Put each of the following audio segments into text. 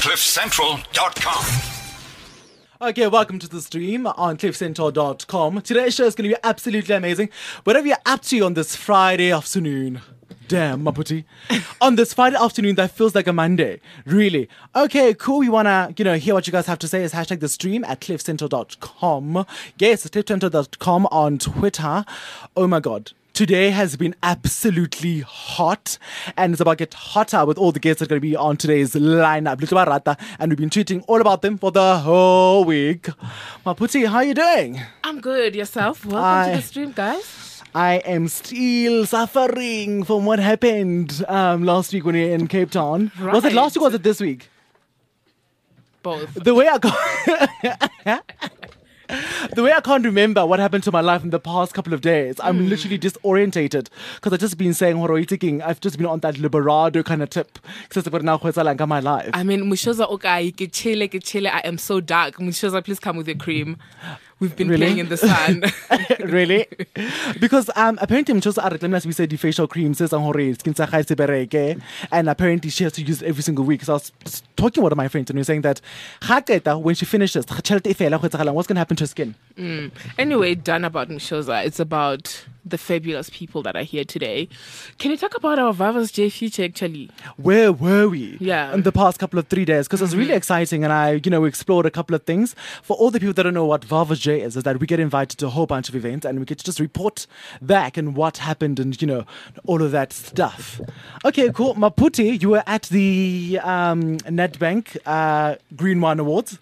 CliffCentral.com. Okay, welcome to the stream on CliffCentral.com. Today's show is going to be absolutely amazing. Whatever you're up to on this Friday afternoon. Damn, Maputi. On this Friday afternoon, that feels like a Monday. Really. Okay, cool. We want to, hear what you guys have to say. Is hashtag the stream at CliffCentral.com. Yes, it's CliffCentral.com on Twitter. Oh my God. Today has been absolutely hot, and it's about to get hotter with all the guests that are going to be on today's lineup. And we've been tweeting all about them for the whole week. Maputi, how are you doing? I'm good. Yourself? Welcome to the stream, guys. I am still suffering from what happened last week when we were in Cape Town. Right. Was it last week or was it this week? Both. The way I can't remember what happened to my life in the past couple of days. I'm literally disorientated because I've just been saying, I've just been on that Liberado kind of tip. My life. I mean, Mushoza okay, chile. I am so dark. Mushoza, please come with your cream. We've been playing in the sun. Really? Because apparently we said the facial cream says and apparently she has to use it every single week. So I was talking with one of my friends and we were saying that when she finishes, what's going to happen to her skin? Anyway, done about Mushoza. It's about the fabulous people that are here today. Can you talk about our Vavas J feature actually? Where were we? Yeah. In the past couple of 3 days? Because it was really exciting and we explored a couple of things. For all the people that don't know what Vavas J is that we get invited to a whole bunch of events and we get to just report back and what happened and, all of that stuff. Okay, cool. Maputi, you were at the Nedbank Green Wine Awards.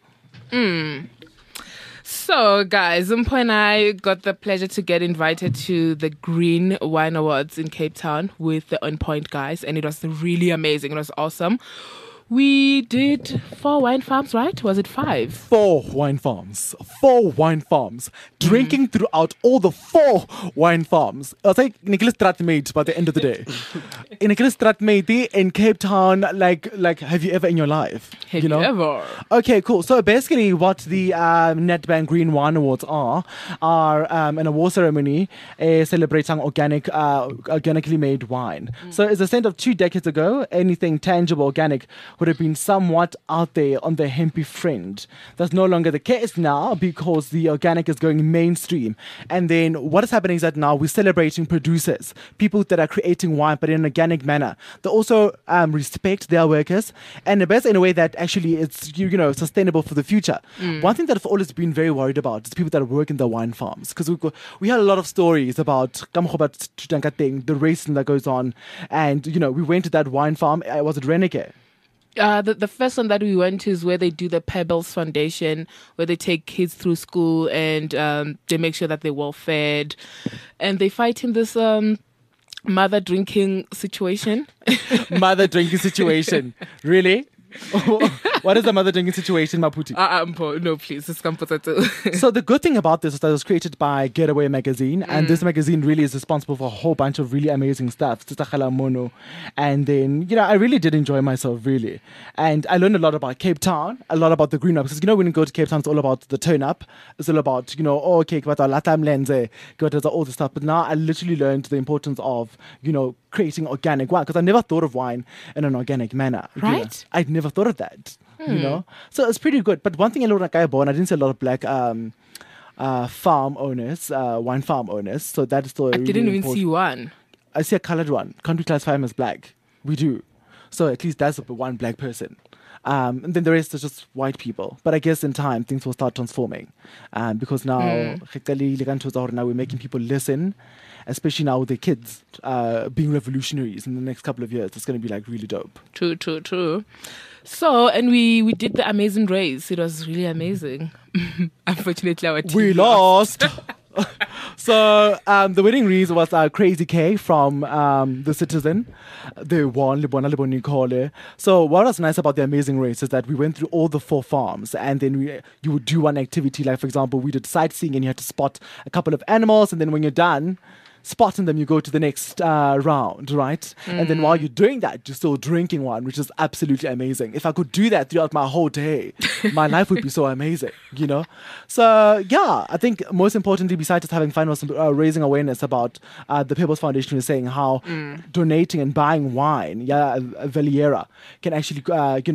So, guys, Umpo and I got the pleasure to get invited to the Green Wine Awards in Cape Town with the On Point guys, and it was really amazing. It was awesome. We did 4 wine farms, right? Was it 5? 4 wine farms. 4 wine farms. Drinking throughout all the 4 wine farms. I'll say Nicholas Stratmate by the end of the day. Nicholas Stratmate in Cape Town, like have you ever in your life? Have you ever? Okay, cool. So basically what the Nedbank Green Wine Awards are an award ceremony celebrating organically made wine. So it's a sense of 2 decades ago, anything tangible, organic would have been somewhat out there on the hempy friend. That's no longer the case now because the organic is going mainstream. And then what is happening is that now we're celebrating producers, people that are creating wine but in an organic manner. They also respect their workers and the best in a way that actually it's sustainable for the future. One thing that I've always been very worried about is people that work in the wine farms because we had a lot of stories about the racing that goes on and we went to that wine farm. Was it Reneke? The first one that we went to is where they do the Pebbles Foundation, where they take kids through school and they make sure that they're well fed. And they fight in this mother drinking situation. Mother drinking situation. Really? What is the mother drinking situation, Maputi? No, please. So the good thing about this is that it was created by Getaway Magazine, and this magazine really is responsible for a whole bunch of really amazing stuff. And then, I really did enjoy myself, really. And I learned a lot about Cape Town, a lot about the green up. Because, when you go to Cape Town, it's all about the turn up. It's all about, all the stuff. But now I literally learned the importance of, creating organic wine. Because I never thought of wine in an organic manner. Right? I'd never thought of that. So it's pretty good. But one thing I learned I didn't see a lot of black farm owners, wine farm owners. So that is still I didn't even see one. I see a colored one. Can't we classify him as black? We do. So at least that's one black person. And then the rest is just white people. But I guess in time things will start transforming. Because now we're making people listen, especially now with the kids being revolutionaries in the next couple of years. It's going to be really dope. True. So, and we did the amazing race. It was really amazing. Unfortunately, our team we lost. So the winning reason was Crazy K from The Citizen. They won. So what was nice about the amazing race is that we went through all the 4 farms and then you would do one activity. Like, for example, we did sightseeing and you had to spot a couple of animals, and then when you're done spotting them, you go to the next round, right? And then while you're doing that, you're still drinking one, which is absolutely amazing. If I could do that throughout my whole day, my life would be so amazing, So, yeah, I think most importantly, besides just having fun, was raising awareness about the Pebbles Foundation is saying how donating and buying wine, Valiera, can actually,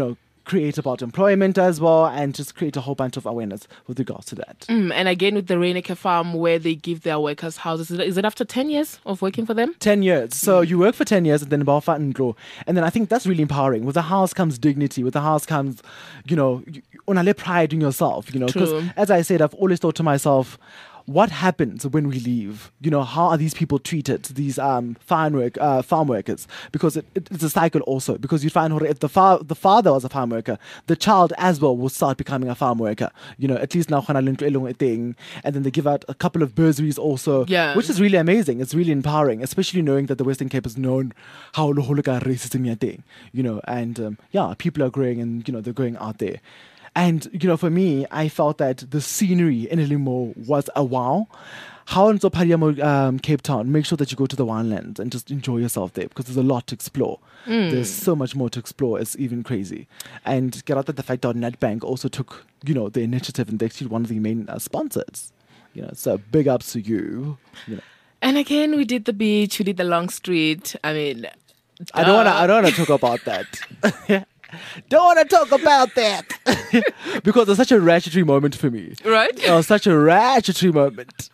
create about employment as well, and just create a whole bunch of awareness with regards to that. And again, with the Rainacre Farm, where they give their workers houses, is it after 10 years of working for them? 10 years. So you work for 10 years and then Bafa and grow. And then I think that's really empowering. With the house comes dignity. With the house comes, unale pride in yourself, Because True. as I said, I've always thought to myself, what happens when we leave? How are these people treated? These farm workers, because it's a cycle also. Because you find if the father was a farm worker, the child as well will start becoming a farm worker. At least now thing, and then they give out a couple of bursaries also, Yeah. which is really amazing. It's really empowering, especially knowing that the Western Cape is known how racism thing, and people are growing and they're going out there. And, for me, I felt that the scenery in Elimo was a wow. How in Cape Town, make sure that you go to the winelands and just enjoy yourself there, because there's a lot to explore. There's so much more to explore. It's even crazy. And get out that the fact that Nedbank also took, the initiative, and they're actually one of the main sponsors. So big ups to you. And again, we did the beach, we did the long street. I mean, I don't want to talk about that. Don't want to talk about that because it's such a ratchetry moment for me. Right? Such a ratchetry moment,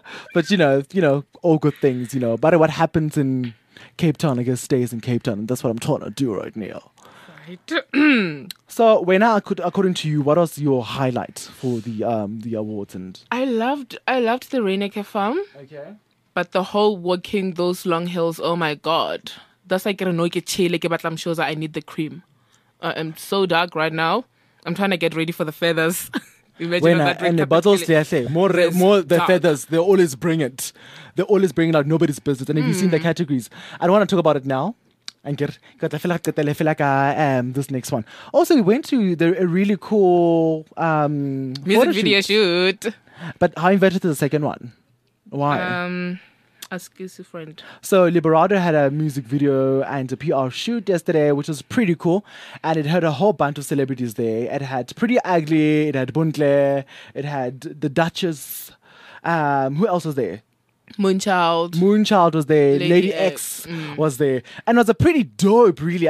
But all good things, But what happens in Cape Town, I guess, stays in Cape Town, and that's what I'm trying to do right now. Right. So, according to you, what was your highlight for the awards? And I loved the Rainacre Farm, okay, but the whole walking those long hills, oh my God. That's like I'm sure I need the cream. I'm so dark right now. I'm trying to get ready for the feathers. Imagine that and the bottles more the dark. feathers, they always bring it. They always bring it out nobody's business. And if you've seen the categories, I don't want to talk about it now. And I feel like this next one. Also, we went to a really cool music video shoot. But how invited to the second one? Why? Excuse a friend. So Liberado had a music video and a PR shoot yesterday, which was pretty cool. And it had a whole bunch of celebrities there. It had Pretty Ugly, it had Buntle, it had the Duchess. Who else was there? Moonchild was there. Lady X was there. And it was a pretty dope, really,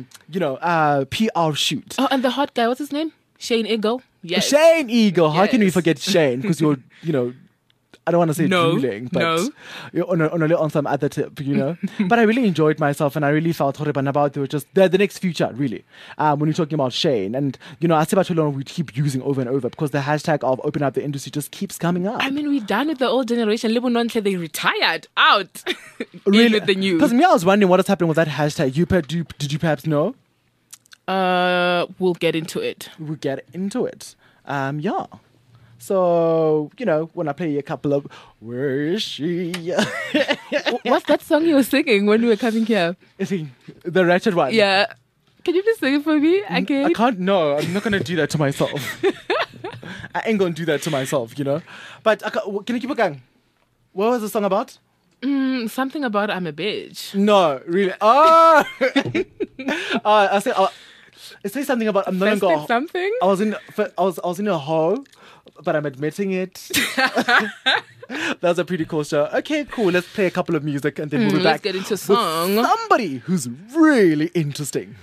PR shoot. Oh, and the hot guy, what's his name? Shane Eagle. Yes. Shane Eagle. How can we Yes. forget Shane? Because you're, I don't want to say drooling, but you're on some other tip, But I really enjoyed myself, and I really felt about they were just the next future, really. When you're talking about Shane, and I see about we keep using over and over because the hashtag of open up the industry just keeps coming up. I mean, we're done with the old generation. Lebonontle, they retired out. Really, In with the new. Because I was wondering what is happening with that hashtag. Did you perhaps know? We'll get into it. We'll get into it. Yeah. So, when I play a couple of Where Is She? What's that song you were singing when we were coming here? The Ratchet one. Yeah. Can you please sing it for me again? I can't, no. I'm not going to do that to myself. I ain't going to do that to myself, But can you keep it going? What was the song about? Something about I'm a bitch. No, really. Oh! I say, it says something about I'm no Festive longer. something? I was in a hole, but I'm admitting it. That was a pretty cool show. Okay, cool. Let's play a couple of music and then we'll be back. Let's get into song. With somebody who's really interesting.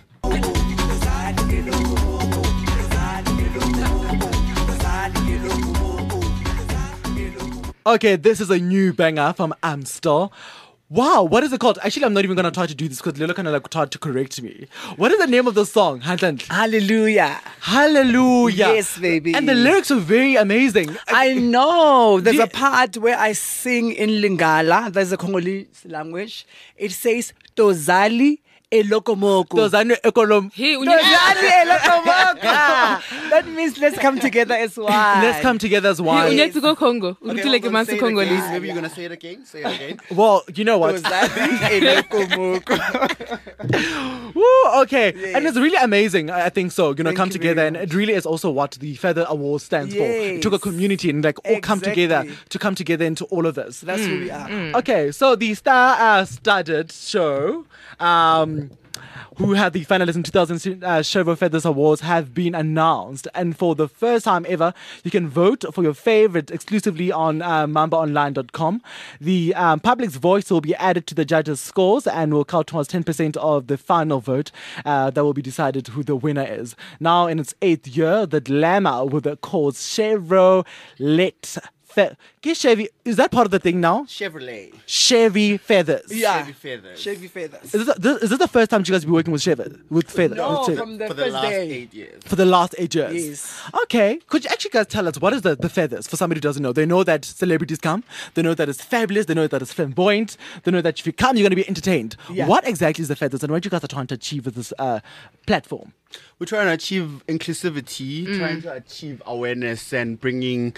Okay, this is a new banger from Amstel. Wow, what is it called? Actually, I'm not even going to try to do this because Lilo kind of tried to correct me. What is the name of the song, Hantan? Hallelujah. Hallelujah. Yes, baby. And the lyrics are very amazing. I know. There's Yeah. a part where I sing in Lingala. There's a Congolese language. It says, Tozali elokomoko. Tozani Ekolom. Hey, Tozali elokomoko. That means let's come together as one. Let's come together as one. You need to go Congo. Okay, Like hold a on, man say it Congolese. again. Maybe you're gonna say it again. Say it again. Well, you know what? Tozali elokomoko. Woo, okay. Yes. And it's really amazing, I think so. Thank Come you together. very And it really is also what the Feather Award stands for. It took a Yes. community and all come together Exactly. to come together into all of this. That's who we are. Okay, so the star-studded show who had the finalists in 2000 Chevo Feathers Awards have been announced. And for the first time ever, you can vote for your favorite exclusively on mambaonline.com. The public's voice will be added to the judges' scores and will count towards 10% of the final vote that will be decided who the winner is. Now, in its 8th year, the glamour with the cause Chevrolet. Chevy, is that part of the thing now? Chevrolet. Chevy Feathers. Yeah. Chevy Feathers. Chevy Feathers. Is this the first time you guys be working with Feathers? No, With from the For the first last day. 8 years. for the last 8 years. Yes. Okay. Could you actually guys tell us what is the feathers for somebody who doesn't know? They know that celebrities come. They know that it's fabulous. They know that it's flamboyant. They know that if you come, you're going to be entertained. Yeah. What exactly is the feathers and what you guys are trying to achieve with this platform? We're trying to achieve inclusivity, trying to achieve awareness, and bringing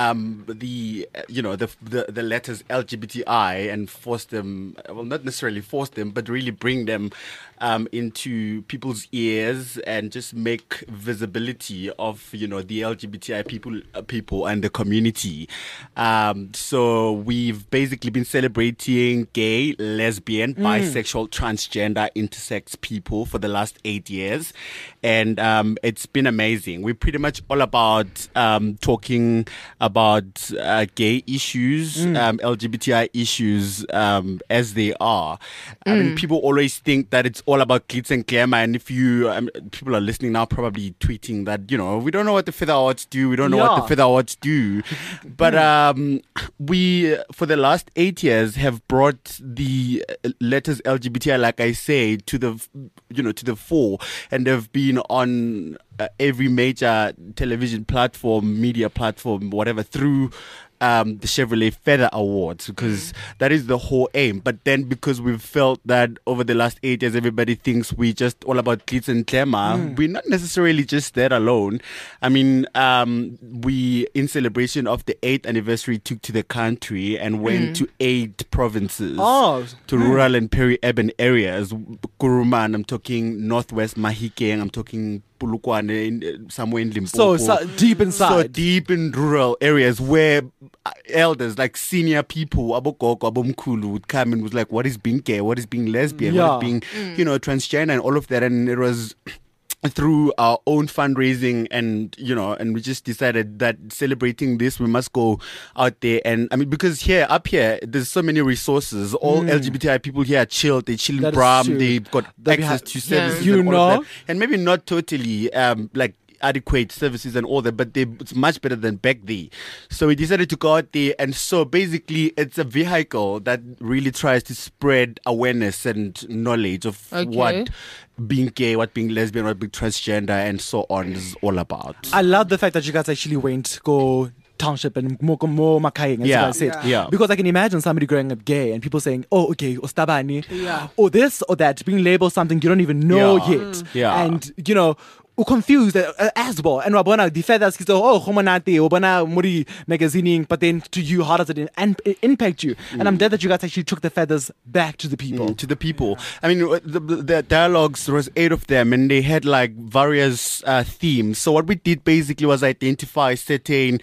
the letters LGBTI and force them. Well, not necessarily force them, but really bring them into people's ears and just make visibility of the LGBTI people and the community. So we've basically been celebrating gay, lesbian, bisexual, transgender, intersex people for the last 8 years. And it's been amazing. We're pretty much all about talking about gay issues, LGBTI issues as they are. I mean, people always think that it's all about glitz and glamour. And if people are listening now probably tweeting that, we don't know what the Feather Awards do. We don't know what the Feather Awards do. But we, for the last 8 years, have brought the letters LGBTI, like I say, to the fore, and they've been on every major television platform, media platform, whatever, through the Chevrolet Feather Awards, because that is the whole aim. But then, because we've felt that over the last 8 years everybody thinks we just all about glitz and glamour, we're not necessarily just that alone. I mean, we, in celebration of the 8th anniversary, took to the country and went to 8 provinces, to rural and peri-urban areas. Kuruman, I'm talking Northwest Mahikeng, I'm talking Polokwane, somewhere in Limpopo. So deep inside. So deep in rural areas where elders, like senior people, abogogo, abomkhulu, would come and was like, what is being gay? What is being lesbian? What is being, transgender, and all of that. And it was through our own fundraising, and we just decided that celebrating this, we must go out there. And I mean, because up here there's so many resources. All LGBTI people here are chilled. They chill in Bram. They've got access to services, and all of that. And maybe not totally like adequate services and all that, but it's much better than back there. So we decided to go out there, and so basically it's a vehicle that really tries to spread awareness and knowledge of what being gay, what being lesbian, what being transgender, and so on is all about. I love the fact that you guys actually went go township and more Makayeng, as you guys said. Yeah. Because I can imagine somebody growing up gay and people saying, oh, okay, Ostabani, Yeah. or this or that, being labeled something you don't even know yet. Yeah. And, confused as well. And wabona the feathers, oh, homonate, wabona muri magazine, but then to you, how does it impact you? And I'm glad that you guys actually took the feathers back to the people. To the people. I mean, the dialogues, there was 8 of them, and they had like various themes. So what we did basically was identify certain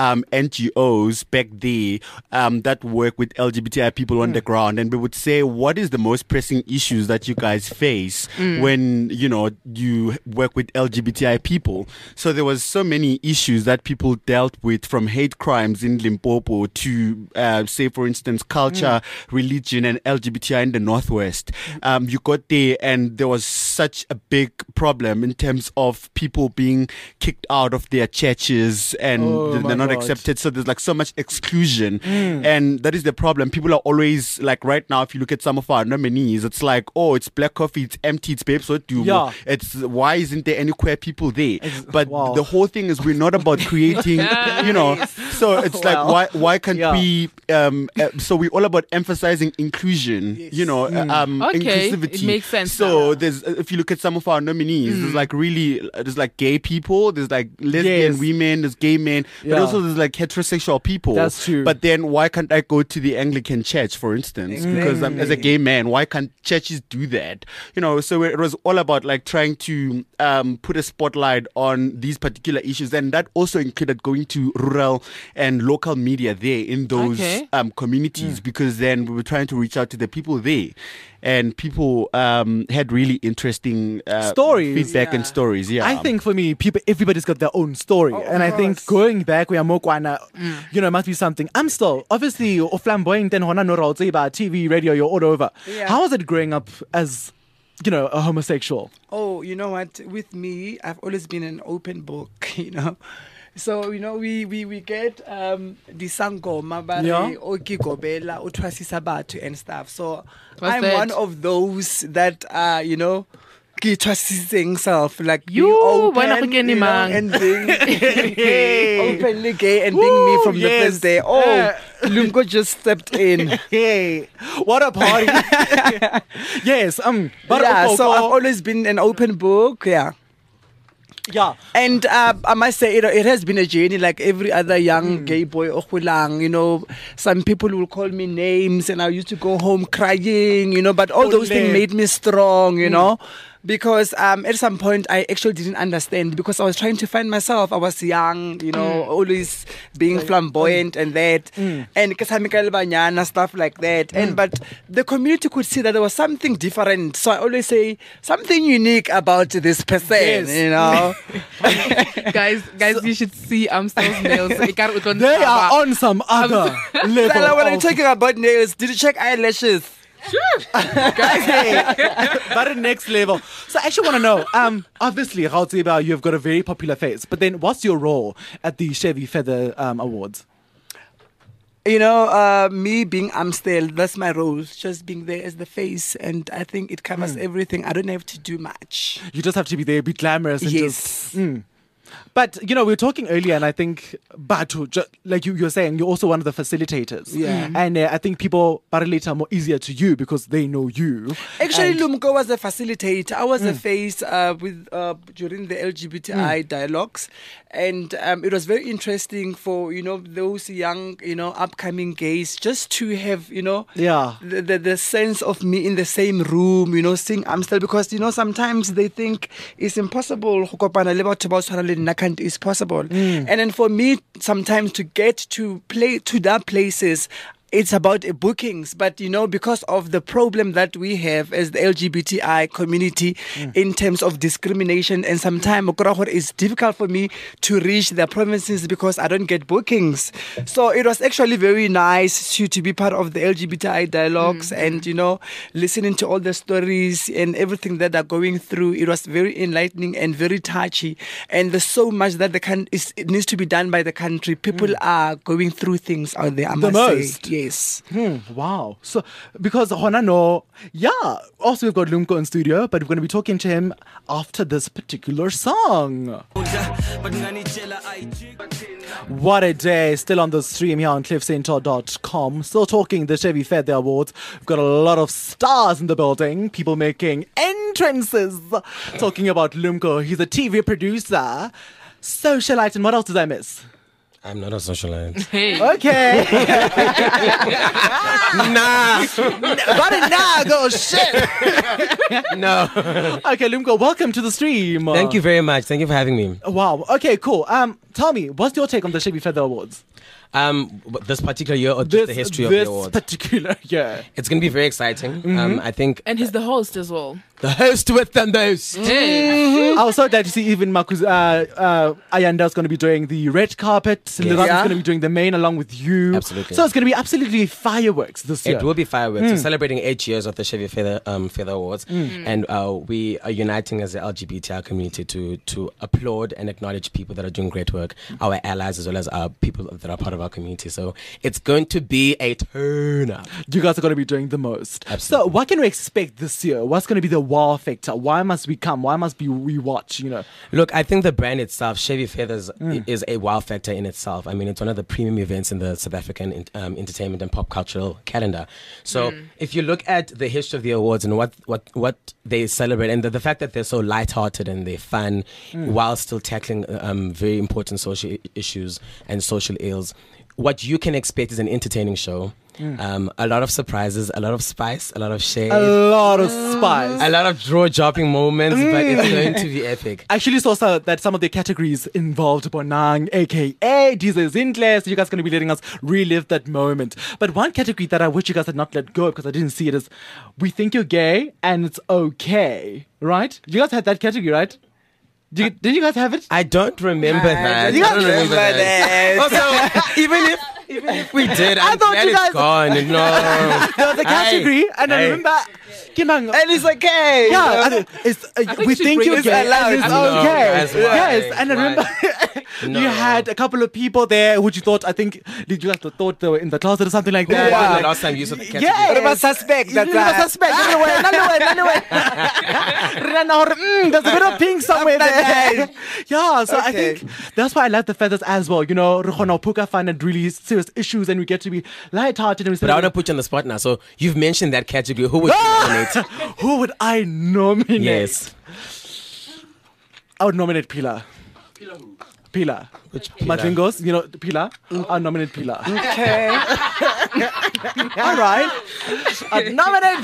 NGOs back there that work with LGBTI people on the ground, and we would say, what is the most pressing issues that you guys face when you work with LGBTI people? So there was so many issues that people dealt with, from hate crimes in Limpopo to say, for instance, culture, religion, and LGBTI in the Northwest. You got there, and there was such a big problem in terms of people being kicked out of their churches, and they're not accepted. So there's like so much exclusion, and that is the problem. People are always like, right now, if you look at some of our nominees, it's like, oh, it's black coffee, it's empty, it's babes, what do you? It's why isn't there any queer people there? But the whole thing is, we're not about creating, so it's like, why can't we? So we're all about emphasizing inclusion, inclusivity. It makes sense. So there's, if you look at some of our nominees, there's like gay people, there's like lesbian women, there's gay men, but also there's like heterosexual people. That's true. But then why can't I go to the Anglican church, for instance? Because I'm, as a gay man, why can't churches do that? So it was all about like trying to put a spotlight on these particular issues, and that also included going to rural and local media there in those Okay. communities, because then we were trying to reach out to the people there. And people had really interesting Stories. feedback and Yeah. stories. Yeah, I think for me, everybody's got their own story. Oh, of and I think course. going back, we are more kwana, must be something. I'm still, obviously, flamboyant and hona no rauzi about TV, radio, you're all over. Yeah. How was it growing up as, a homosexual? Oh, you know what? With me, I've always been an open book, So, we get the sangoma, Yeah. oki gobela, utwasisa batho and stuff. So What's I'm that? one of those that ke twasiseng self, like You, being open, wena go kene mang? and being openly gay and being me from the yes. first day. Oh, Lumko just stepped in. Hey, what a party. Yes, but Yeah, okay, so I've always been an open book, yeah. yeah. And I must say, it has been a journey like every other young gay boy. Some people will call me names, and I used to go home crying, but all those things Ole. made me strong, because at some point I actually didn't understand, because I was trying to find myself. I was young, always being flamboyant and that, and kasamika le banyana, stuff like that. And but the community could see that there was something different. So I always say something unique about this person, Yes. guys, you should see Amstel's nails. They are on some other level. Stella, when I'm of- talking about nails, did you check eyelashes? Guys, hey, but at next level. So I actually want to know, obviously, Rautiba, you've got a very popular face, but then what's your role at the Chevy Feather Awards? Me being Amstel, that's my role, just being there as the face, and I think it covers everything. I don't have to do much. You just have to be there, be glamorous. And Yes. Just, But, we were talking earlier, and I think, Batu, like you're saying, you're also one of the facilitators. Yeah. And I think people relate are more easier to you because they know you. Actually, And- Lumko was a facilitator. I was a face with during the LGBTI dialogues, and it was very interesting for those young upcoming gays just to have Yeah. the sense of me in the same room, seeing Amstel, because sometimes they think it's impossible. Ho kopana le batho ba o tshwana le nna, can't is possible. And then for me, sometimes to get to that places, it's about bookings, but because of the problem that we have as the LGBTI community in terms of discrimination, and sometimes it's difficult for me to reach the provinces because I don't get bookings. So it was actually very nice to be part of the LGBTI dialogues and listening to all the stories and everything that they're going through. It was very enlightening and very touchy, and there's so much that it needs to be done by the country. People are going through things out there, I must most. say. Yes. Wow. So, because Honano, also we've got Lumko in studio, but we're going to be talking to him after this particular song. What a day. Still on the stream here on cliffcentral.com. Still talking the Chevy Feather Awards. We've got a lot of stars in the building. People making entrances. Talking about Lumko. He's a TV producer, socialite, and what else did I miss? I'm not a socialite. Hey. Okay. Nah, Got it now, go shit. no. Okay, Lumko, welcome to the stream. Thank you very much. Thank you for having me. Wow. Okay, cool. Tell me, what's your take on the Chevy Feather Awards? This particular year or just the history of the awards? Particular year. It's going to be very exciting. I think And he's the host as well. the host with the most. Hey. I was so glad to see even Marcus Ayanda's going to be doing the red carpet. Lera's Yeah. going to be doing the main along with you. Absolutely. So it's going to be absolutely fireworks this year. It will be fireworks. We're celebrating 8 years of the Chevy Feather Awards, and we are uniting as the LGBTI community to applaud and acknowledge people that are doing great work, our allies as well as our people that are part of our community. So it's going to be a turn up. You guys are going to be doing the most. Absolutely. So what can we expect this year? What's going to be the wow factor? Why must we come? Why must we watch? Look, I think the brand itself, Chevy Feathers, is a wow factor in itself. I mean, it's one of the premium events in the South African entertainment and pop cultural calendar. So if you look at the history of the awards and what they celebrate, and the fact that they're so lighthearted and they're fun while still tackling very important social issues and social ills, what you can expect is an entertaining show. A lot of surprises, a lot of spice, a lot of shade, A lot of spice. a lot of jaw-dropping moments, but it's going to be epic. I actually saw that some of the categories involved Bonang, aka Jesus Intle. So you guys are going to be letting us relive that moment. But one category that I wish you guys had not let go because I didn't see it is we think you're gay and it's okay. Right? You guys had that category, right? Did you guys have it? I don't remember that. You I don't remember that. Also, even if we did, I'm thought glad you guys- it's gone. No. There was a category, and I remember, Kimang, And it's okay. yeah, and it's, think we you should think bring you're it gay, allowed. and it's No, okay. guys, why? Yes, and I Why? remember No. you had a couple of people there which you thought, you guys thought they were in the closet or something like Who that. was the last time you saw the category? Yeah. What about suspect? That's Remember suspect. Anyway. There's a bit of pink somewhere there. Yeah, so I Okay. think that's why I like the feathers as well. You know, Puka find and really serious issues, and we get to be lighthearted. And we But I want to put you on the spot now. So you've mentioned that category. Who would you nominate? who would I nominate? Yes. I would nominate Pila. Pila. Which Pila? Matlingos, you know, Pila. I'll nominate Pila. okay. All right. I'd nominate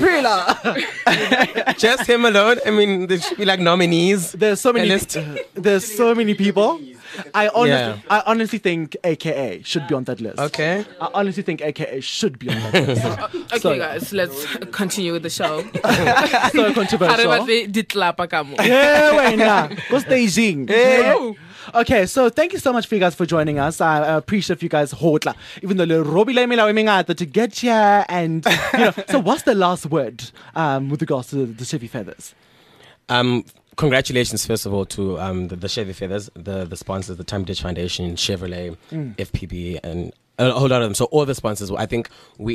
Pila. Just him alone? I mean, there should be like nominees. There's so many. list. There's so many people. I Yeah. honestly think AKA should be on that list. Okay. I honestly think AKA should be on that list. Okay, So- guys, let's continue with the show. So controversial. Areba di tlapa ka mo. Yeah, wait, nah. Go staging. Oh. Okay, so thank you so much for you guys for joining us. I appreciate you guys hotla. Even though le robi le mela wemingata to get here and you know. So what's the last word with regards to the Chevy Feathers? Congratulations, first of all, to the Chevy Feathers, the sponsors, the Time Ditch Foundation, Chevrolet, FPB, and a whole lot of them. So all the sponsors, I think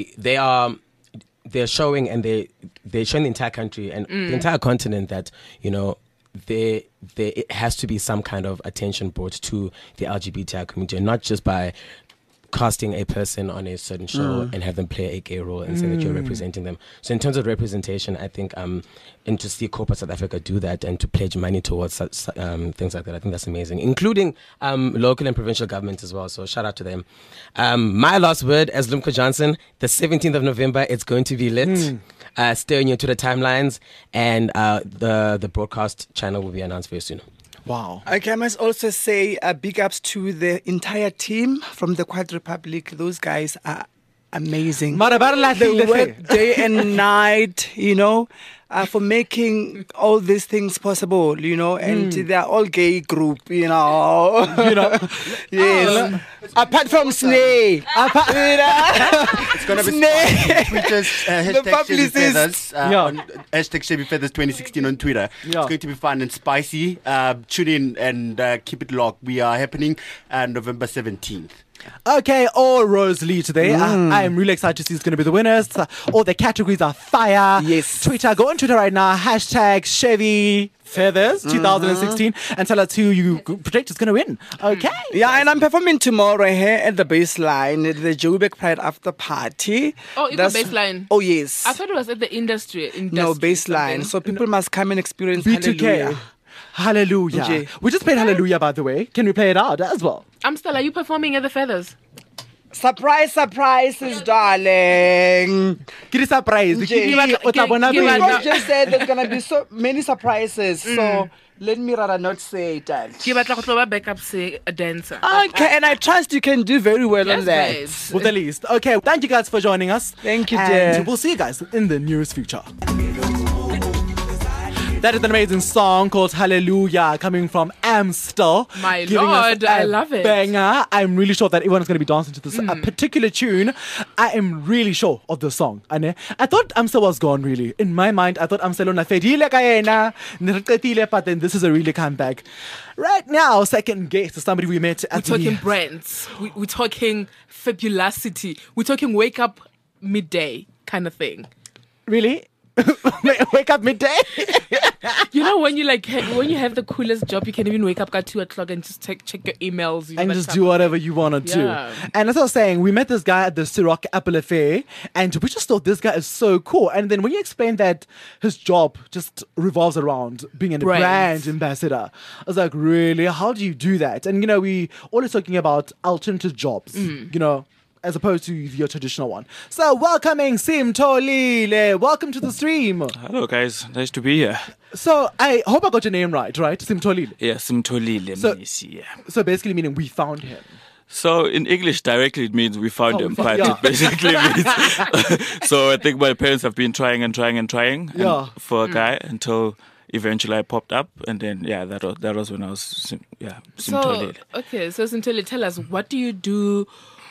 they're showing and they're showing the entire country and the entire continent that, you know, there it has to be some kind of attention brought to the LGBTI community, and not just by casting a person on a certain show and have them play a gay role and say that you're representing them. So in terms of representation, I think and to see corporate South Africa do that and to pledge money towards such, things like that, I think that's amazing, including local and provincial government as well. So shout out to them. My last word as Lumka Johnson, the 17th of November, it's going to be lit. Stay on your Twitter timelines, and the broadcast channel will be announced very soon. Wow. Okay, I must also say big ups to the entire team from the Quiet Republic. Those guys are amazing. They work day and night, you know, for making all these things possible, you know, and they're all gay group, you know. Yes. Apart from Snay. It's going to be Snake. Twitter's hashtag Chevy publicist. Feathers, Yeah. on hashtag Chevy Feathers 2016 on Twitter. Yeah. It's going to be fun and spicy. Tune in and keep it locked. We are happening November 17th. Okay, all roads lead today. I am really excited to see who's going to be the winners. All the categories are fire. Yes. Twitter, go on Twitter right now. Hashtag Chevy Feathers 2016 and tell us who you predict is going to win. Okay. Yeah, and I'm performing tomorrow here at the Baseline, at the Joburg Pride After Party. Oh, it's That's- the Baseline. Oh, yes. I thought it was at the industry. No, Baseline. something. So people must come and experience B2K. Hallelujah. Hallelujah. Okay. We just played Hallelujah, by the way. Can we play it out as well? Amstel, are you performing at the Feathers? Surprise, surprises, darling. Get a surprise. Nje. Give Just said there's going to be so many surprises. So let me rather not say that. Ke batla go tloba backup say a dancer. Okay, and I trust you can do very well on Yes, that. babes. With the least. Okay, thank you guys for joining us. Thank you, and dear. we'll see you guys in the nearest future. That is an amazing song called Hallelujah coming from Amstel. My giving us Lord, I a love it. Banger. I'm really sure that everyone is going to be dancing to this particular tune. I am really sure of the song. Ane. I thought Amstel was gone, really. In my mind, I thought Amstel ona fedile kayena, nirqetile, but then this is a really comeback. Right now, second guest is somebody we met We're at talking the... brands. We're talking fabulosity. We're talking wake up midday kind of thing. Really? Wake up midday. You know, when you when you have the coolest job, you can even wake up at 2:00 and just check your emails. You know, And that just stuff. do whatever you want to do. Yeah. And as I was saying, we met this guy at the Ciroc Apple Affair, and we just thought this guy is so cool. And then when you explained that his job just revolves around being a Brands. brand ambassador, I was like, really? How do you do that? And, we always talking about alternative jobs, as opposed to your traditional one. So, welcoming Sim Tolile. Welcome to the stream. Hello, guys. Nice to be here. So, I hope I got your name right? Sim Tolile. Yeah, Simtolile So- Mnisi, yeah. So, basically meaning we found him. So in English, directly it means we found Oh, him, we but found- it basically means. So I think my parents have been trying Yeah. for a guy until eventually I popped up, and then that was when I was So, Simtolile. okay, so Sintoli, tell us, what do you do?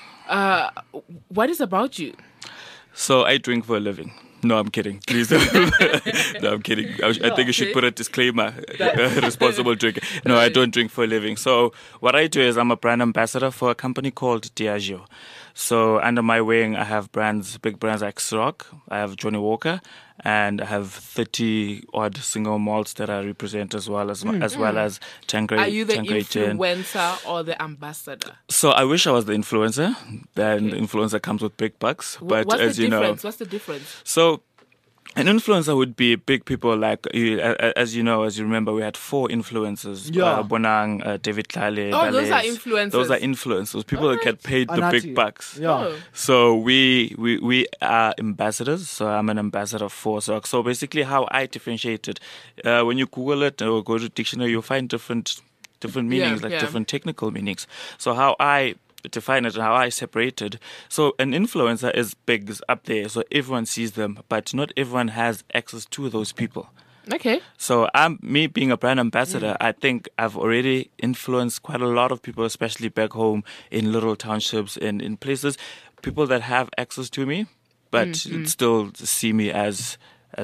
What is about you? So I drink for a living. No, I'm kidding. Please. No, I'm kidding. I think you should okay. put a disclaimer. Responsible drinking. No, I don't drink for a living. So what I do is I'm a brand ambassador for a company called Diageo. So under my wing, I have big brands like Ciroc. I have Johnny Walker, and I have 30 odd single malts that I represent as well as Tanqueray. Are you the Tanqueray Gin. influencer or the ambassador? So I wish I was the influencer. Then the influencer comes with big bucks. But What's as the you know, difference? What's the difference? so an influencer would be big people like, as you remember, we had 4 influencers. Yeah. Bonang, David Tlale. Oh, those are Balez. influencers. Those are influencers. People that get paid the Anati. big bucks. Yeah. Oh. So we are ambassadors. So I'm an ambassador for Ciroc. So basically how I differentiate it, when you Google it or go to dictionary, you'll find different meanings, Yeah. different technical meanings. So how I define it and how I separate it. So an influencer is big, is up there, so everyone sees them, but not everyone has access to those people. Okay. So me being a brand ambassador, I think I've already influenced quite a lot of people, especially back home in little townships and in places, people that have access to me, but still see me as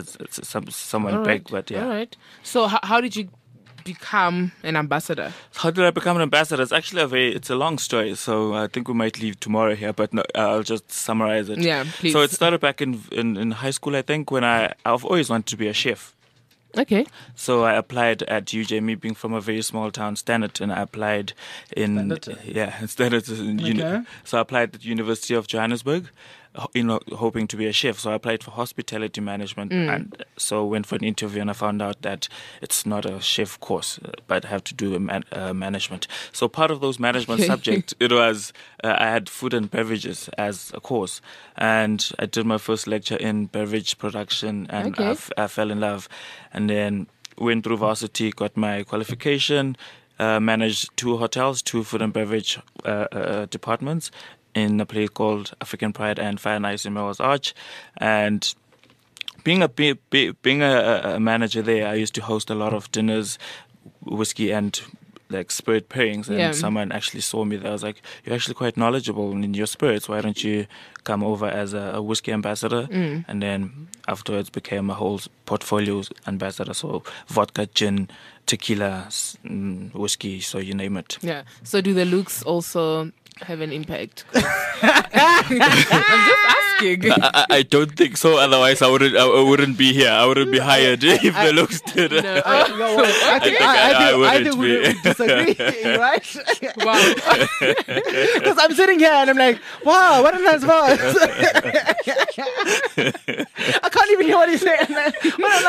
someone All big. right. But yeah. All right. So how did you become an ambassador? How did I become an ambassador? It's actually it's a long story, so I think we might leave tomorrow here, but no, I'll just summarize it. Yeah, please. So it started back in high school, I think, when I've always wanted to be a chef. Okay. So I applied at UJ, me being from a very small town, Standerton. I applied in Standerton. Okay. So I applied at the University of Johannesburg, hoping to be a chef. So I applied for hospitality management, and so went for an interview, and I found out that it's not a chef course, but I have to do management. So part of those management subject, it was I had food and beverages as a course, and I did my first lecture in beverage production, and Okay. I fell in love, and then went through varsity, got my qualification, managed 2 hotels, 2 food and beverage departments in a place called African Pride and Fire and Ice in Melrose Arch. And being a manager there, I used to host a lot of dinners, whiskey and like spirit pairings, and Yeah. someone actually saw me there. I was like, you're actually quite knowledgeable in your spirits. Why don't you come over as a whiskey ambassador? And then afterwards became a whole portfolio ambassador. So vodka, gin, tequila, whiskey, so you name it. Yeah. So do the looks also have an impact? I'm just asking. I don't think so. Otherwise, I wouldn't be here. I wouldn't be hired if the looks did. No. I think I wouldn't we be. disagree, right? Wow. Because I'm sitting here and I'm like, wow, what a nice voice. I can't even hear what he's saying. What a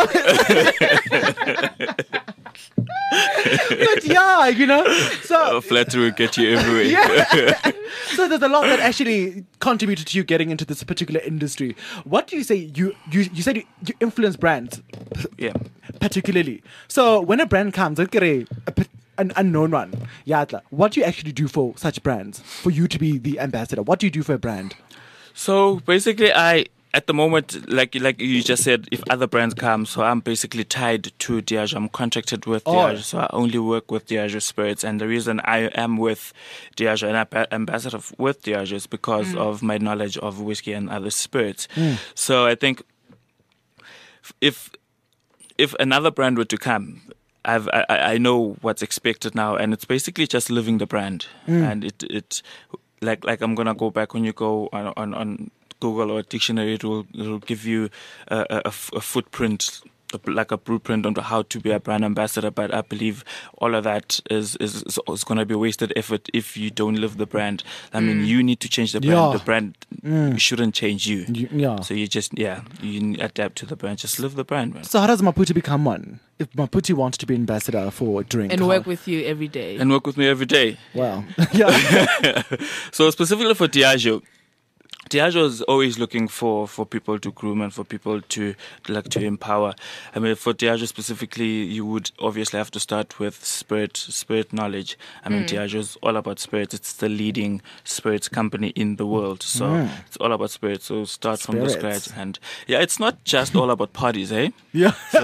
nice voice. But yeah, so Flattery will get you everywhere. yeah. So there's a lot that actually contributed to you getting into this particular industry. What do you say? You said you influence brands, Yeah. particularly. So when a brand comes, an unknown one, what do you actually do for such brands? For you to be the ambassador, what do you do for a brand? So basically, at the moment, like you just said, if other brands come, so I'm basically tied to Diageo. I'm contracted with Diageo, so I only work with Diageo Spirits. And the reason I am with Diageo and ambassador with Diageo is because of my knowledge of whiskey and other spirits. So I think if another brand were to come, I know what's expected now, and it's basically just living the brand. And it like I'm gonna go back when you go on Google or a dictionary, it will give you a footprint, like a blueprint on how to be a brand ambassador. But I believe all of that is going to be wasted effort if you don't live the brand. I mean, you need to change the brand. Yeah. The brand shouldn't change you. Yeah. So you just, you adapt to the brand. Just live the brand, man. So how does Maputi become one? If Maputi wants to be ambassador for a drink. And work with you every day. And work with me every day. Wow. Yeah. So specifically for Diageo is always looking for people to groom and for people to empower. I mean, for Diageo specifically, you would obviously have to start with spirit knowledge. I mean, Diageo is all about spirits. It's the leading spirits company in the world. So it's all about spirits. So start from the scratch. And it's not just all about parties, eh? Yeah. So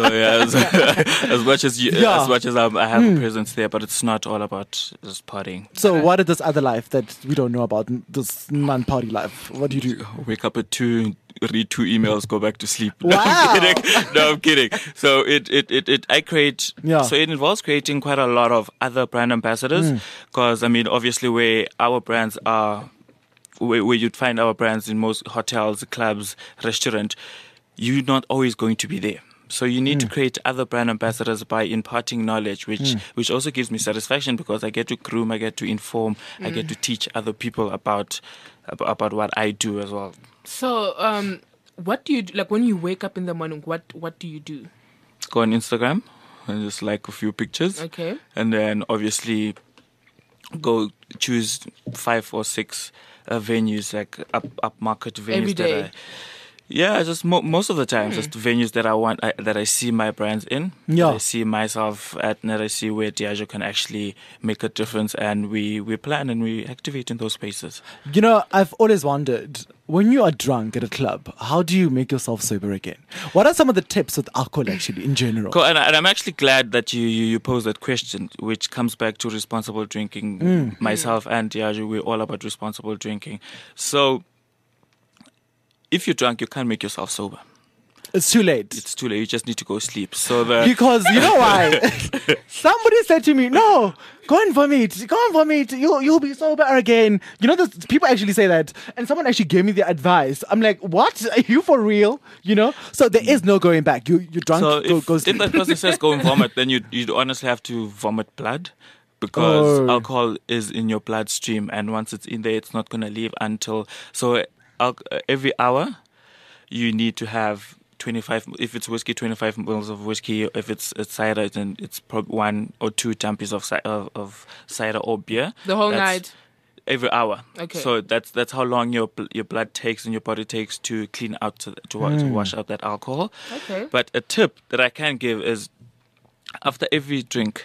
as much as I have a presence there, but it's not all about just partying. So what is this other life that we don't know about, this non-party life? What do you do? Wake up at 2, read 2 emails, go back to sleep. Wow. I'm kidding. So I create. Yeah. So it involves creating quite a lot of other brand ambassadors, because I mean, obviously, where our brands are, where you'd find our brands in most hotels, clubs, restaurant, you're not always going to be there. So you need to create other brand ambassadors by imparting knowledge, which also gives me satisfaction, because I get to groom, I get to inform, I get to teach other people about what I do as well. So, what do you do? Like when you wake up in the morning? What do you do? Go on Instagram and just like a few pictures. Okay. And then obviously go choose 5 or 6 venues, like up market venues. Every day. Just most of the time, just venues that I want, that I see my brands in, Yeah. that I see myself at, and that I see where Diageo can actually make a difference, and we plan and we activate in those spaces. You know, I've always wondered, when you are drunk at a club, how do you make yourself sober again? What are some of the tips with alcohol, actually, in general? Cool. And I'm actually glad that you posed that question, which comes back to responsible drinking. Myself and Diageo, we're all about responsible drinking. So if you're drunk, you can't make yourself sober. It's too late. It's too late. You just need to go sleep. So Because you know why? Somebody said to me, "No, go and vomit. Go and vomit. You'll be sober again." You know, people actually say that, and someone actually gave me the advice. I'm like, "What? Are you for real?" You know. So there is no going back. You're drunk. So go if sleep. that person says go and vomit, then you'd honestly have to vomit blood, because alcohol is in your bloodstream, and once it's in there, it's not going to leave until every hour you need to have 25, if it's whiskey, 25 mils of whiskey. If it's cider, then it's probably 1 or 2 tampies of cider or beer. The whole night? Every hour. Okay. So that's how long your blood takes and your body takes to clean out, to wash out that alcohol. Okay. But a tip that I can give is, after every drink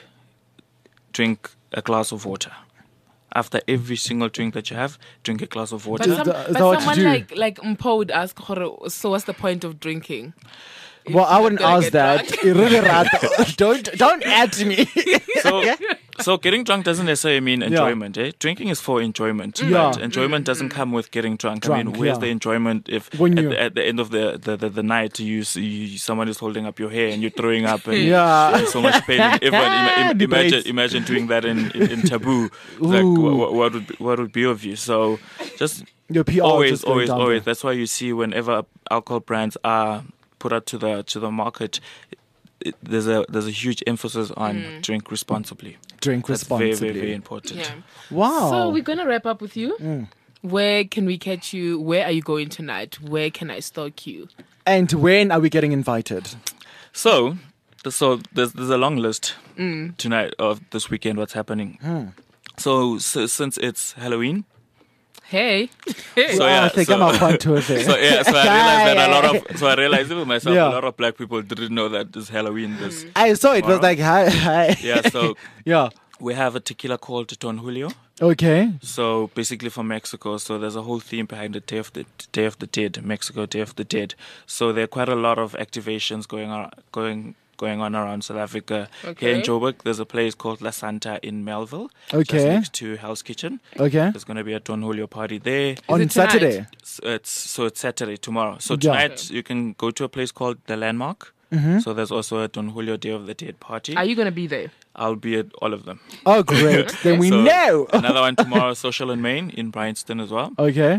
a glass of water. After every single drink that you have, drink a glass of water. But, Is that what you someone do? like Mpo would ask, so what's the point of drinking? Well, I wouldn't Gonna ask get that. Don't add to me. So getting drunk doesn't necessarily mean enjoyment. Drinking is for enjoyment. Yeah. But enjoyment doesn't come with getting drunk. I mean, where's the enjoyment if When at the end of the night someone is holding up your hair and you're throwing up and Yeah. in so much pain? And everyone, Debates. imagine doing that in Taboo. Like what would be of you? So just Your PR always. just going down there. That's why you see whenever alcohol brands are put out to the market, there's a huge emphasis on drink responsibly. Drink That's responsibly. very, very, very important. Yeah. Wow. So we're gonna wrap up with you. Where can we catch you? Where are you going tonight? Where can I stalk you? And when are we getting invited? So there's a long list tonight of this weekend. What's happening? So since it's Halloween. Hey. So I think I'm up onto it there. So I realized that I realized even myself, Yeah. a lot of black people didn't know that it's Halloween. I saw it was tomorrow. like, hi. Yeah, so Yeah. we have a tequila called Don Julio. Okay. So basically from Mexico. So there's a whole theme behind the Day of the Dead, Mexico Day of the Dead. So there are quite a lot of activations going on around South Africa. Here in Okay. Joburg, there's a place called La Santa in Melville. Okay. Just next to Hell's Kitchen. Okay. There's going to be a Don Julio party there. On it tonight? Saturday. So it's Saturday, tomorrow. So Yeah. tonight you can go to a place called The Landmark. So there's also a Don Julio Day of the Dead party. Are you gonna be there? I'll be at all of them. Oh, great. Then we So know. Another one tomorrow, Social in Maine in Bryanston as well. Okay.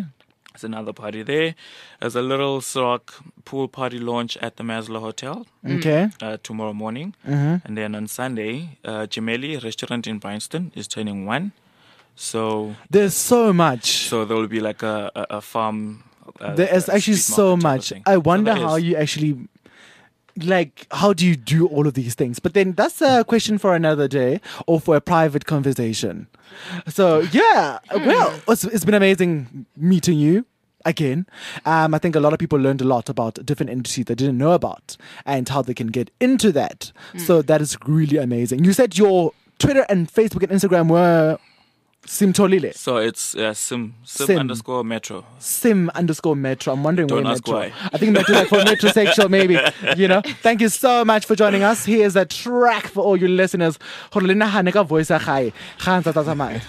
There's another party there. There's a little Ciroc pool party launch at the Maslow Hotel Okay. tomorrow morning. And then on Sunday, Gemelli restaurant in Bryanston is turning 1. So There's so much. there will be like a farm. There is actually street so market type of much. thing. I So wonder there how is. you actually, like, how do you do all of these things? But then that's a question for another day or for a private conversation. So, yeah, well, it's been amazing meeting you again. I think a lot of people learned a lot about different industries they didn't know about and how they can get into that. So that is really amazing. You said your Twitter and Facebook and Instagram were Simtolile. So it's sim Sim. underscore metro. Sim_metro. I'm wondering Don't where ask metro. why. I think metro like for metrosexual maybe. You know. Thank you so much for joining us. Here's a track for all you listeners. Gore le nagane ka voice ya gae. Ga ntse tsa tsamaya.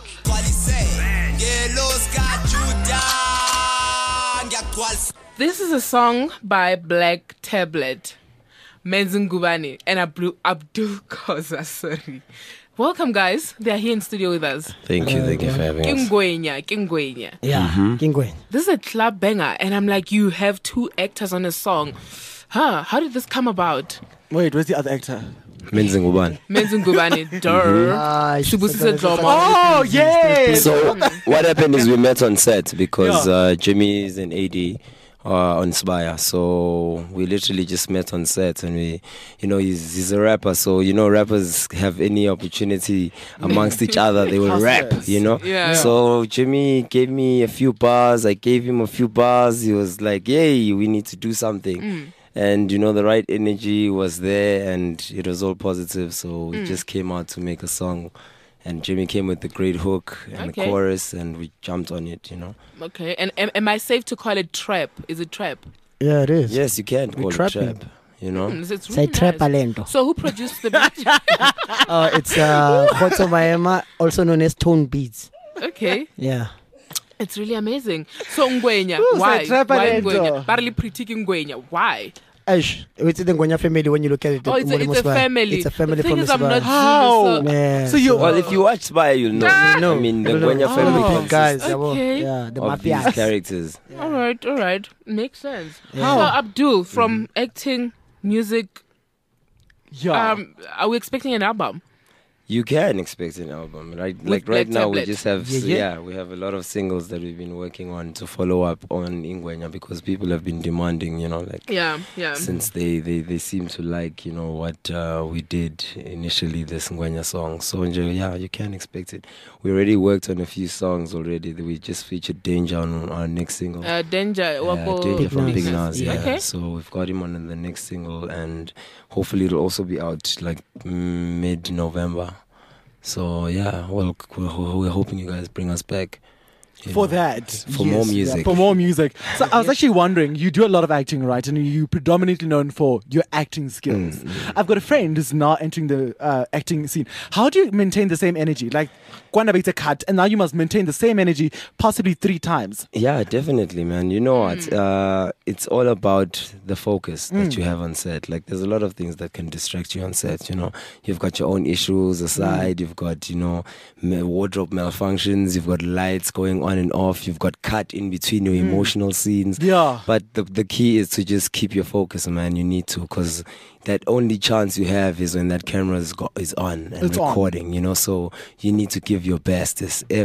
This is a song by Black Tablet, Menzungubani, and Abdul Koza. Sorry. Welcome, guys. They are here in studio with us. Thank you for having us. Kingwenya. Yeah, Kingwen. This is a club banger, and I'm like, you have 2 actors on a song. Huh? How did this come about? Wait, where's the other actor? Menzungubani. Menzungubani, duh. Sibusise Dlomo. Oh, yay! So what happened is we met on set because Jimmy is an AD on Spire. So we literally just met on set, and we, he's a rapper. So rappers have any opportunity amongst each other, they will rap. Yeah. So Jimmy gave me a few bars. I gave him a few bars. He was like, "Yay, we need to do something." And the right energy was there, and it was all positive. So we just came out to make a song, and Jimmy came with the great hook and the chorus, and we jumped on it. Okay. And am I safe to call it trap? Is it trap? Yeah, it is. Yes, you can call it trapping. trap. It's Say really trap nice. alento. So who produced the beat? It's Khotso Maema, also known as Tone Beats. Okay. Yeah. It's really amazing. So Ngwenya, Who's why? that trap Why alento? Ngwenya? Barely pretty Ngwenya. Why? Ash, it's the Ngwenya family when you look at it. Oh, it's a family. It's a family the thing from is, I'm not Isibaya. How? Zulu, so Yeah, So you- Well, if you watch Spire, you'll know. know. I mean, the You know. Gwenya Oh. family Big consists guys, yabo. Okay. Yeah, the of these mafias. characters. All right. Makes sense. Yeah. So Abdul, from acting, music, Yeah. are we expecting an album? You can expect an album, right? Like Black right now, we Tablet. just have Yeah. we have a lot of singles that we've been working on to follow up on Ingwenya because people have been demanding, Yeah. since they seem to like what we did initially, this Ngwenya song. So yeah, you can expect it. We already worked on a few songs already. We just featured Danger on our next single. Danger. Danger from Big Big Nas. Nas, yeah. Okay. So we've got him on the next single, and hopefully it'll also be out like mid-November. So yeah, well, we're hoping you guys bring us back For that. for more music. For more music. So I was actually wondering, you do a lot of acting, right? And you predominantly known for your acting skills. I've got a friend who's now entering the acting scene. How do you maintain the same energy? Like, Kwanda Beta cut, and now you must maintain the same energy possibly 3 times. Yeah, definitely, man. You know what? It's all about the focus that you have on set. Like, there's a lot of things that can distract you on set. You've got your own issues aside. You've got wardrobe malfunctions. You've got lights going on and off. You've got cut in between your emotional scenes. Yeah. But the key is to just keep your focus, man. You need to, because that only chance you have is when that camera is on and It's on. recording. So you need to give your best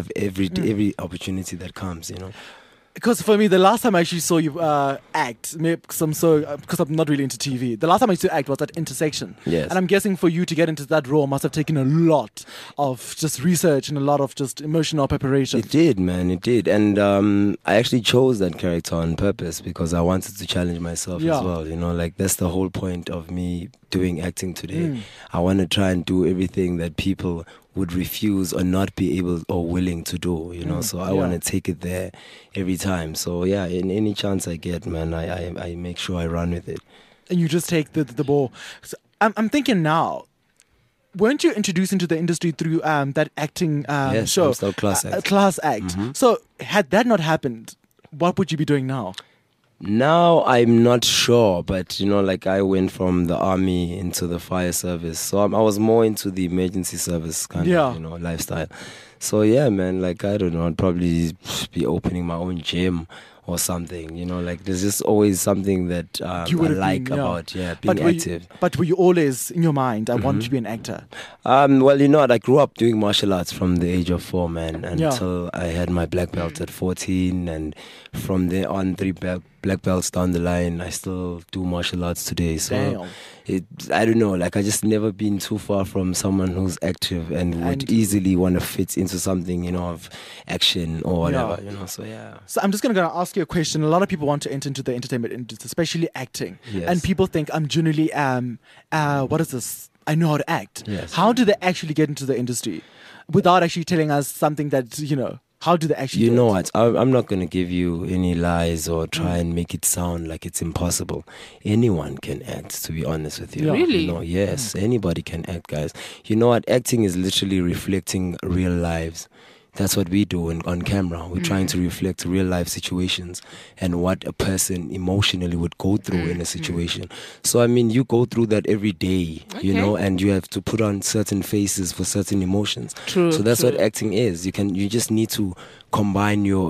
every opportunity that comes. Because for me, the last time I actually saw you act, maybe because I'm not really into TV, the last time I used to act was at Intersection. Yes. And I'm guessing for you to get into that role must have taken a lot of just research and a lot of just emotional preparation. It did, man. It did. And I actually chose that character on purpose because I wanted to challenge myself Yeah. as well. Like that's the whole point of me doing acting today. I want to try and do everything that people would refuse or not be able or willing to do, so I want to take it there every time. So yeah, in any chance I get, man, I make sure I run with it. And you just take the ball. So I'm thinking now, weren't you introduced into the industry through that acting Yes, show? Amstel Class Act. Class Act. So had that not happened, what would you be doing now? Now I'm not sure, but like I went from the army into the fire service, so I was more into the emergency service kind of lifestyle. So yeah, man, like I don't know, I'd probably be opening my own gym or something. Like there's just always something that I like about being active. But were you always in your mind, I want to be an actor? Well, I grew up doing martial arts from the age of 4, man, until I had my black belt at 14, and from there on, 3 black belts down the line, I still do martial arts today. So I don't know, like I just never been too far from someone who's active and would easily want to fit into something, of action or whatever, so yeah. So I'm just going to ask you a question. A lot of people want to enter into the entertainment industry, especially acting. Yes. And people think I'm generally, what is this? I know how to act. Yes. How do they actually get into the industry without actually telling us something that, how do they actually You do know it? what? I'm not going to give you any lies or try and make it sound like it's impossible. Anyone can act, to be honest with you. Yeah. Really? Yes, anybody can act, guys. You know what? Acting is literally reflecting real lives. That's what we do on camera. We're trying to reflect real life situations and what a person emotionally would go through in a situation. So, I mean, you go through that every day, and you have to put on certain faces for certain emotions. True. So that's what acting is. You just need to combine your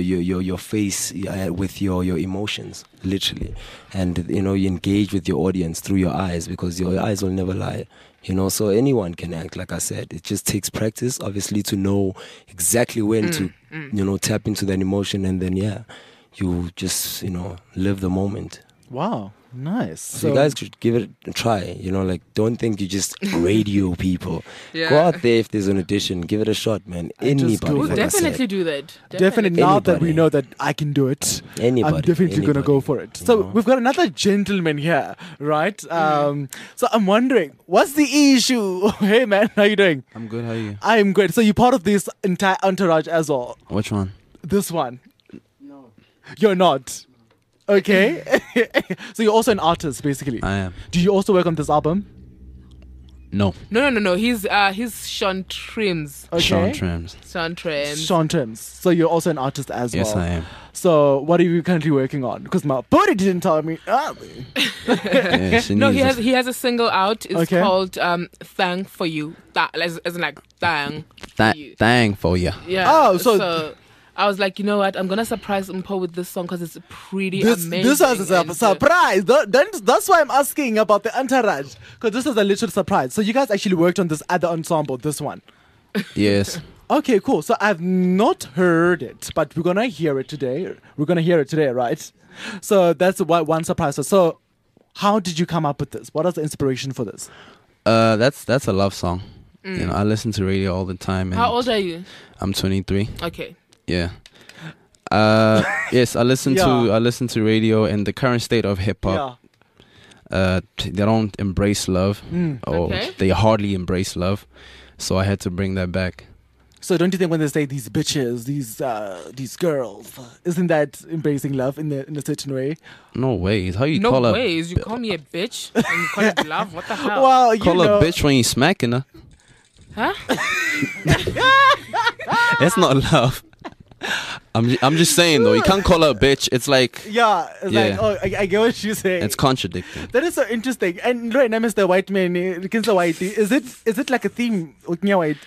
face with your emotions, literally. And, you engage with your audience through your eyes, because your eyes will never lie. So anyone can act, like I said. It just takes practice, obviously, to know exactly when to, tap into that emotion. And then, you just, live the moment. Wow, nice. So you guys should give it a try. Like, don't think you just radio people. Yeah. Go out there if there's an audition. Give it a shot, man. Anybody. go We'll for like I definitely said. do that. Definitely, now that we Anybody. know that I can do it, Anybody. I'm definitely going to go for it. So we've got another gentleman here, right? So I'm wondering, what's the issue? Hey, man, how you doing? I'm good. How are you? I'm good. So you're part of this entire entourage as well? Which one? This one? No. You're not? Okay. So you're also an artist, basically. I am. Do you also work on this album? No. No. He's Sean Trims. Okay. Sean Trims. Sean Trims. Sean Trims. So you're also an artist as Yes, well? I am. So what are you currently working on? Because my body didn't tell me. Yeah, she No, needs he has a single out. It's Okay. called "Thang for You." As in like "Thang." Thang for you. Yeah. Oh, so- I was like, you know what? I'm gonna surprise Mpo with this song because it's pretty This amazing. was a and, surprise. That's why I'm asking about the entourage. Because this is a literal surprise. So you guys actually worked on this other ensemble, this one. Yes. Okay, cool. So I've not heard it, but we're gonna hear it today. Right? So that's one surprise. So how did you come up with this? What is the inspiration for this? That's a love song. I listen to radio all the time. And How old are you? I'm 23. Okay. Yeah. Yes, I listen to radio, and the current state of hip hop. They don't embrace love, or Okay. they hardly embrace love. So I had to bring that back. So don't you think when they say these bitches, these girls, isn't that embracing love in a certain way? No ways. How you No call ways. You call me a bitch and you call it love? What the hell? Well, you call know, a bitch when you smacking her? Huh? That's not love. I'm just saying though. You can't call her a bitch. It's like Yeah, it's Yeah. like, oh, I get what you're saying. it's contradicting. That is so interesting. And right now, Mr. White Man, against the white, is it like a theme? White?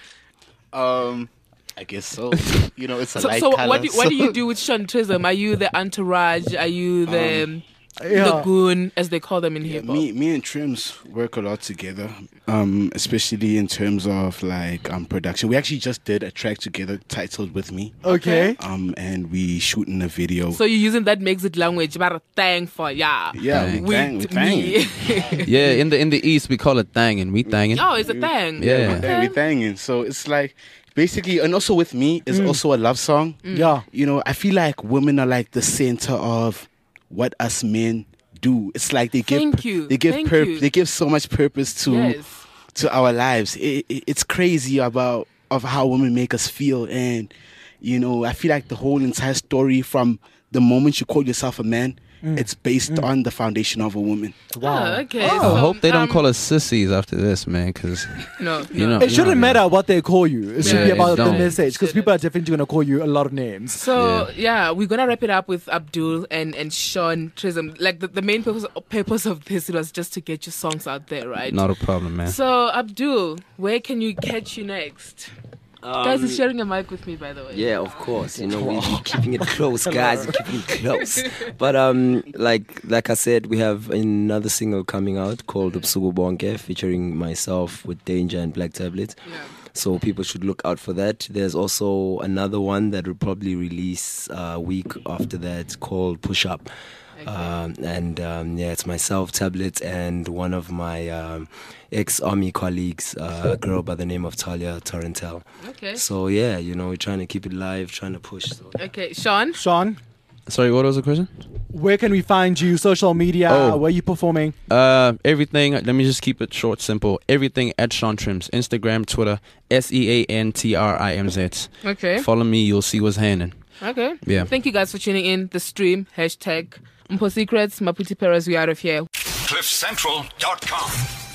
I guess so. It's a light So color. what do you do with Sean Trism? Are you the entourage? Are you the goon, as they call them in hip hop? Me and Trims work a lot together, especially in terms of like production. We actually just did a track together titled "With Me," Okay. and we shooting a video. So you're using that exit language, but thank for yeah, Thang. we bang, we with bang. me. Yeah, in the East we call it thangin'. We thangin'. Oh, it's a thing. Yeah. we banging. So it's like basically, and also "With Me" is also a love song. Yeah. I feel like women are like the center of what us men do. It's like they give Thank you. they give Thank you. they give so much purpose to Yes. to our lives. It's crazy of how women make us feel, and I feel like the whole entire story from the moment you call yourself a man It's based on the foundation of a woman. Wow. Oh, okay. I hope they don't call us sissies after this, man, because no, it shouldn't matter what they call you. It should be about the message, because people are definitely going to call you a lot of names. So we're gonna wrap it up with Abdul and Sean Trism. Like the main purpose of this was just to get your songs out there, right? Not a problem, man. So Abdul, where can you catch you next? Guys is sharing a mic with me, by the way. Yeah, of course. You know, we're keeping it close, guys. We're keeping it close. But like I said, we have another single coming out called Ubusuku Bonke, featuring myself with Danger and Black Tablet. Yeah. So people should look out for that. There's also another one that will probably release a week after that called Push Up. Okay. It's myself, Tablet, and one of my ex-army colleagues, a girl by the name of Talia Torrentel. Okay. So we're trying to keep it live, trying to push. So. Okay, Sean. Sorry, what was the question? Where can we find you? Social media? Where are you performing? Everything. Let me just keep it short, simple. Everything at Sean Trims. Instagram, Twitter, SEANTRIMZ. Okay. Follow me. You'll see what's happening. Okay. Yeah. Thank you guys for tuning in. The stream, #Mpo Secrets, Maputi Perez, we out of here. CliffCentral.com